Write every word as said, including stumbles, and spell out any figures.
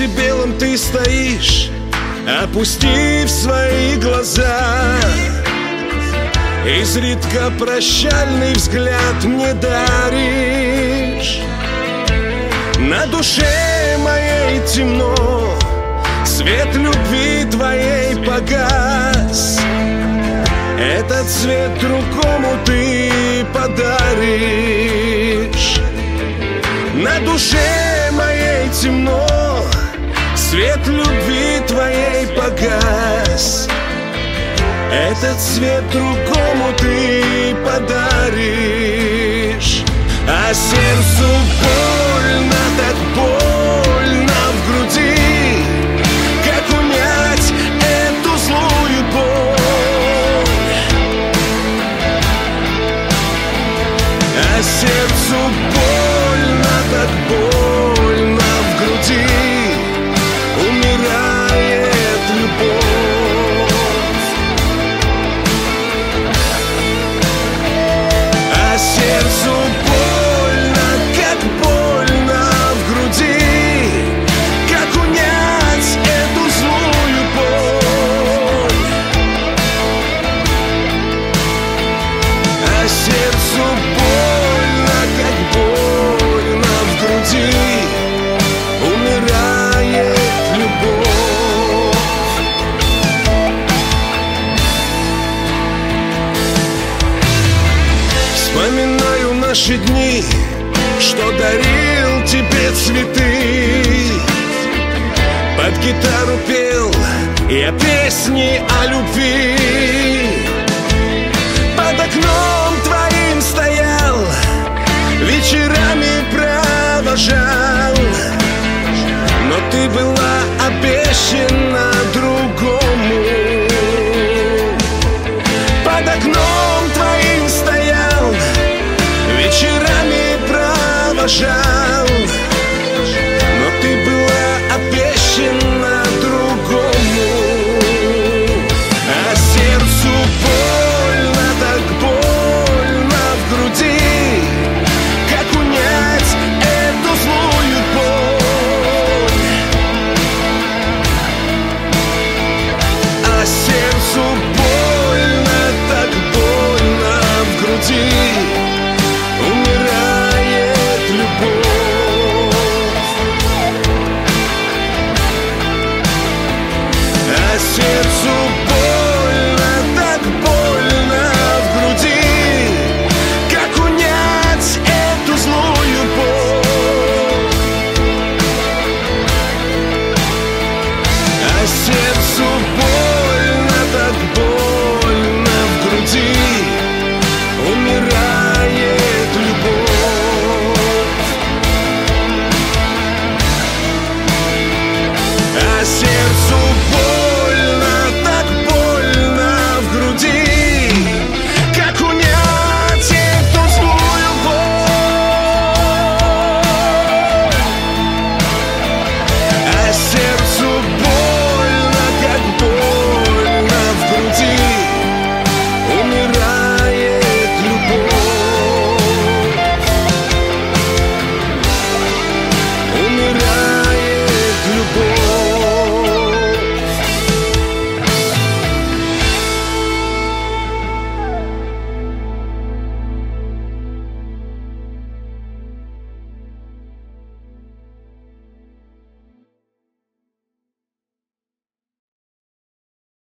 солнце белом ты стоишь, опустив свои глаза. Изредка прощальный взгляд мне даришь. На душе моей темно, свет любви твоей погас. Этот свет другому ты подаришь. На душе моей темно, свет любви твоей погас. Этот свет другому ты подаришь. А сердцу больно, так больно в груди. Как унять эту злую боль? А сердцу больно, так больно в груди. Умирает любовь. А сердцу больно, как больно в груди. Как унять эту злую боль? А сердцу больно, как больно в груди. Умирает любовь. Вспоминаю наши дни, что дарил тебе цветы. Под гитару пел я песни о любви. Под окном твоим стоял, вечерами провожал. Но ты была обещана другому. Под окном твоим стоял, вечерами провожал. Но ты была обещана другому. А сердцу больно, так больно в груди. Как унять эту злую боль? А сердцу больно, так больно в груди. Умирает любовь. А сердцу больно.